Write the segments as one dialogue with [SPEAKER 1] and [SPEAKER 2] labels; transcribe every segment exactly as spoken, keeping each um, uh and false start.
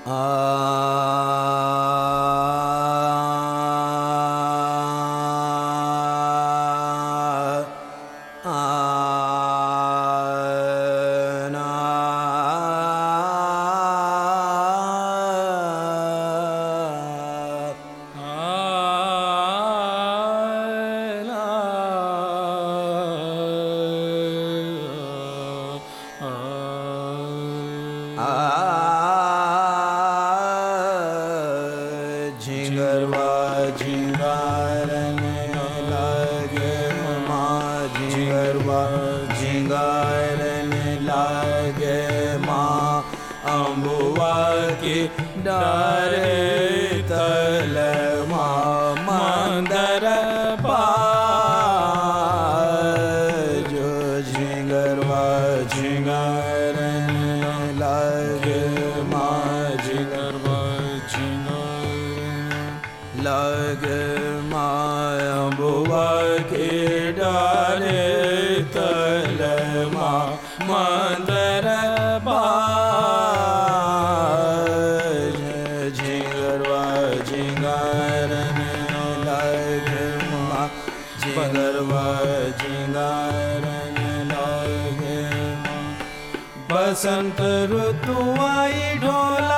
[SPEAKER 1] बसंत ऋतु आई ढोला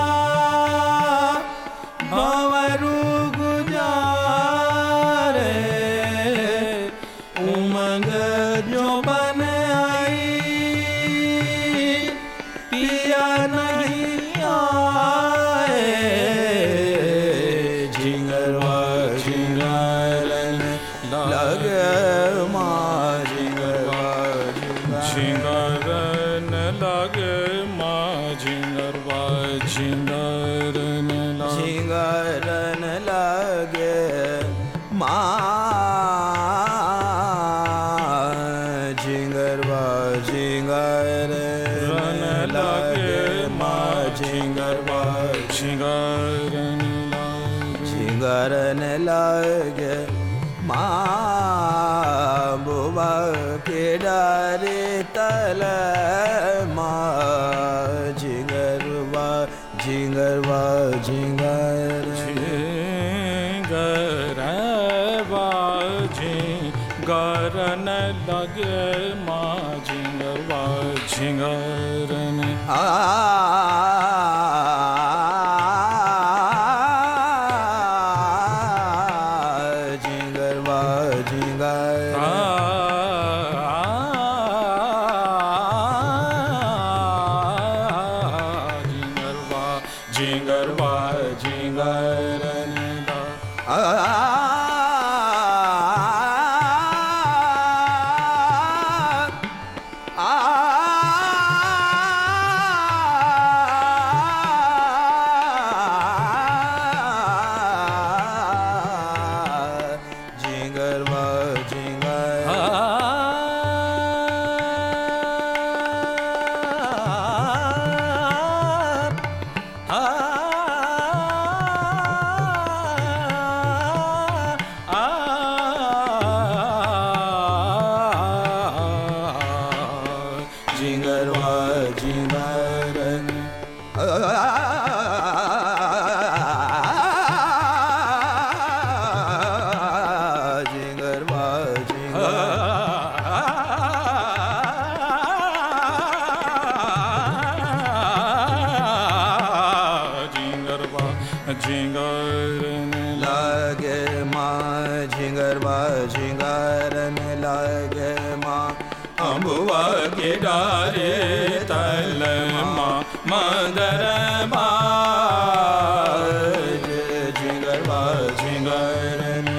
[SPEAKER 1] भंवरू गुजारे उमंग जो बन आई पिया नहीं आए झिंगरवा झिंगारन लगे माँ झिंगरवा झिंगारन लगे माँ झिंगरवा झिंगारन झिंगारन लगे माँ झिंगरवा झिंगारन लगे माँ झिंगरवा झिंगारन झिंगारन लगे माँ बुआ के डारे तल माँ झिंगरवा झिंगरवा झिंगर झिंगरवा झिंगारन लगे माँ झिंगरवा झिंगारन आ झिंगारन लगे माँ झिंगरवा झिंगारन लगे माँ अम्बुआ के डारे तल माँ मदर बाज झिंगरवा झिंगारन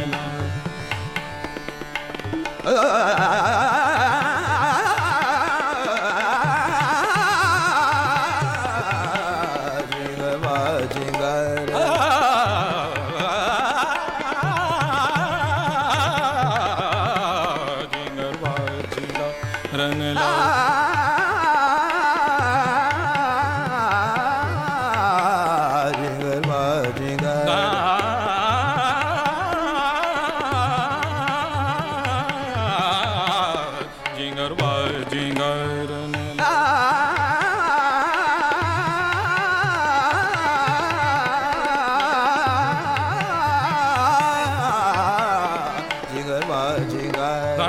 [SPEAKER 1] जिगर वा जिगर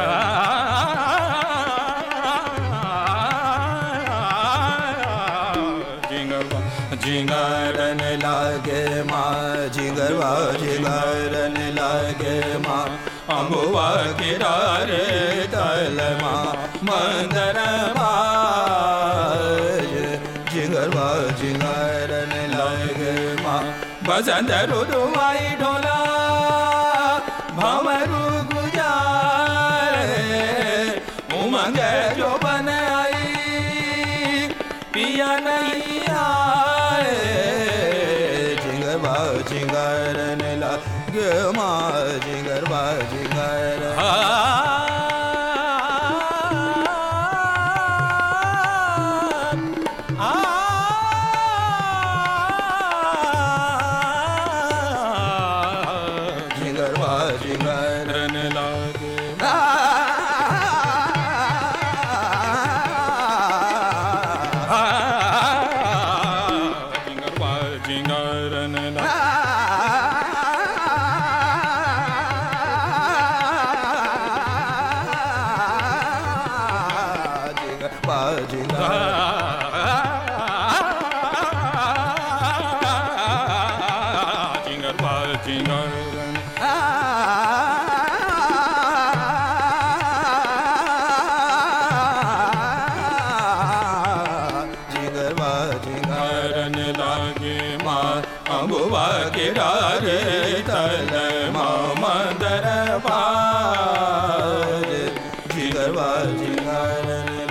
[SPEAKER 1] जिंगरन लागे माँ जिगर वा जिंगरन लागे माँ अम्बुआ किरारे तल माँ मंदर जिगर वा जिंगरन लागे माँ बसंत ऋतु माई ढोला भंवरू गुजारे उमंग जो बन आई पिया नहीं आए जिंगर बा जिंगरन लागे माँ जिंगर बा जिंगर अम्बुआ किरारे तल माँ मंदर पार जिगर वा जिंगरन